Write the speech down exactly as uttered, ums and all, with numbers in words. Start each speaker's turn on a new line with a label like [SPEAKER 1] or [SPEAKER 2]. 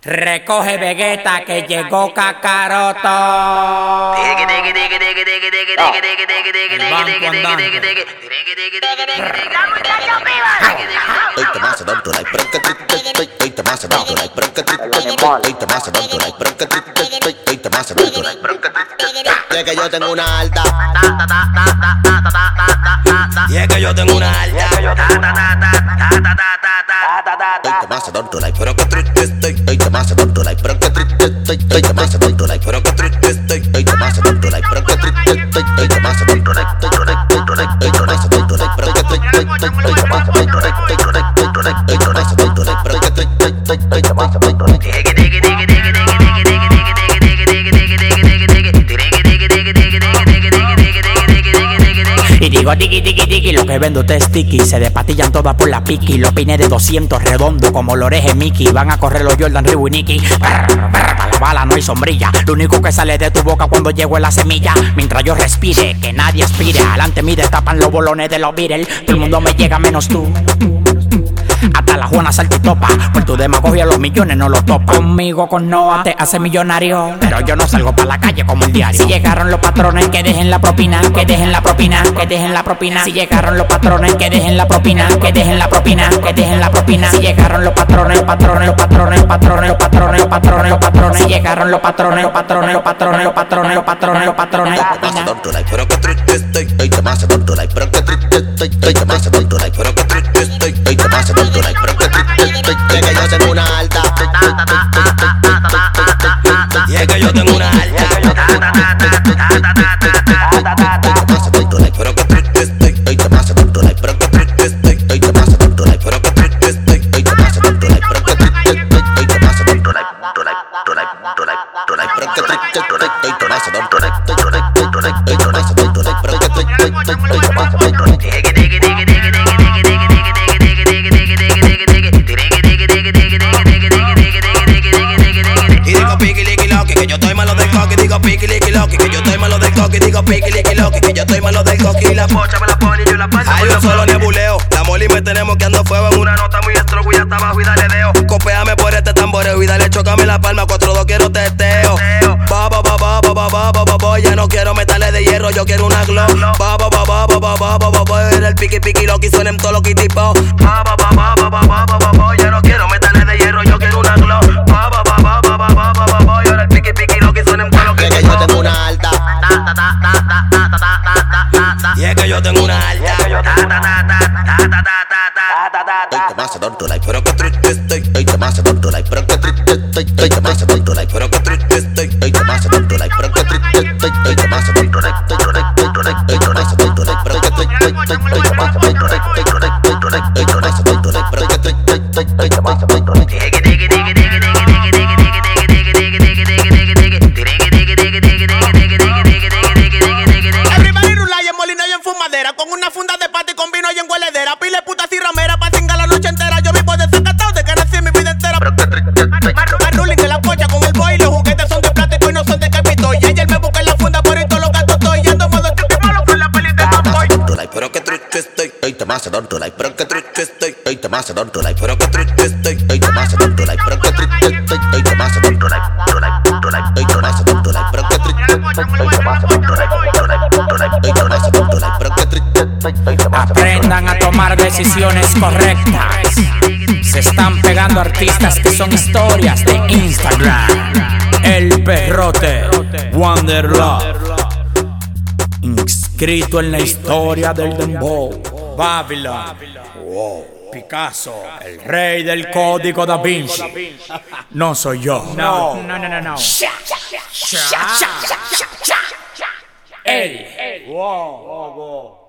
[SPEAKER 1] Recoge Vegeta que llegó Kakaroto.
[SPEAKER 2] Y es que yo tengo una alta.
[SPEAKER 3] Y es que yo tengo una alta. Pero que triste estoy. Pero que triste estoy. Pero que triste estoy. Pero que triste
[SPEAKER 1] Y digo tiki tiki tiki, lo que vendo te sticky. Se despatillan todas por la piqui. Los pines de doscientos redondo como los orejes Mickey. Van a correr los Jordan, Reebok y Nicky. Para la bala no hay sombrilla. Lo único que sale de tu boca cuando llego es la semilla. Mientras yo respire, que nadie aspire. Adelante me destapan los bolones de los Beatles. Todo el mundo me llega menos tú. Hasta la Juana salta y topa. Por tu demagogia los millones no los topa. Conmigo con Noah te hace millonario. Pero yo no salgo para la calle como el diario. Si llegaron los patrones que dejen la propina. Que dejen la propina, que dejen la propina. Si llegaron los patrones que dejen la propina. Que dejen la propina, que dejen la propina. Si llegaron los patrones, los patrones, los patrones, los patrones, los patrones, los patrones, los patrones. Si llegaron los patrones, los patrones, los patrones, los patrones, los patrones, los patrones.
[SPEAKER 3] Pero que triste estoy. Pero que triste estoy. Pero que triste estoy. Pero que triste estoy.
[SPEAKER 2] Y es que yo tengo una alta.
[SPEAKER 3] Y es que yo tengo una alta. Pero que triste estoy. Pero que triste estoy. Pero que triste estoy. Y digo piqui liqui loqui que yo estoy malo del coqui. Digo piqui liqui loqui que yo estoy malo del coqui. Digo piqui liqui loqui que yo estoy malo del coqui. Y la pocha me la pone y yo la paso. Hay un solo nebuleo. La moli me tenemos que ando fuego en una nota muy estrogo y hasta abajo y dale deo. Copéame por este tamboreo y dale chocame la palma. cuatro dos quiero teteo. Ba ba ba ba ba ba ba ba ba ba. Ya no quiero metales de hierro, yo quiero una glow. Ba ba ba ba ba ba ba ba ba ba. Era el piqui piqui loqui suenen todos los tipo. Ba ba ba ba ba ba ba ba ba. Ya no quiero metales de hierro, yo quiero una glow. Ba ba ba ba ba ba ba ba ba. Era el piqui piqui loqui suenen todos los
[SPEAKER 2] Y es que yo tengo una alta.
[SPEAKER 3] Y es que yo tengo una alta. Pero que triste estoy. Pero que triste estoy. Pero que triste estoy. Pero que triste estoy.
[SPEAKER 4] Everybody rula y en molina y en fumadera. Con una funda de pata y con vino y en hueledera. Pile putas y ramera pa' cingar la noche entera. Yo vivo desacatado de que nací mi vida entera. Más ruling que la polla con el boy. Los juguetes son de plástico y no son de capito. Y ayer me busqué en la funda por todos los gatos estoy. Y ando modo chupi malo con la peli de Tomboy.
[SPEAKER 3] Pero que triste estoy. Pero que triste estoy. Pero que triste estoy. Pero que triste estoy. Pero que triste estoy.
[SPEAKER 1] Aprendan a tomar decisiones correctas. Se están pegando artistas que son historias de Instagram. El Perrote, Wonderlove, inscrito en la historia del dembow. Babylon, wow. Picasso, el rey del código da Vinci. No soy yo. No, no, no, no, no. Él. Wow, wow, wow.